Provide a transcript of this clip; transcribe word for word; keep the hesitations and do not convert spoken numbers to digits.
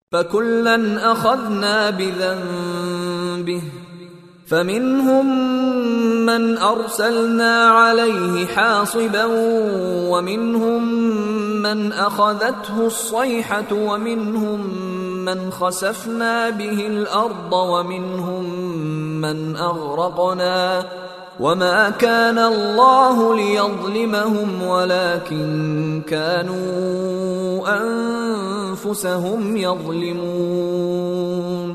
فكلا أخذنا بذنبه فمنهم من أرسلنا عليه حاصبا ومنهم من أخذته الصيحة ومنهم من خسفنا به الأرض ومنهم من أغرقنا وما كان الله ليظلمهم ولكن كانوا أنفسهم يظلمون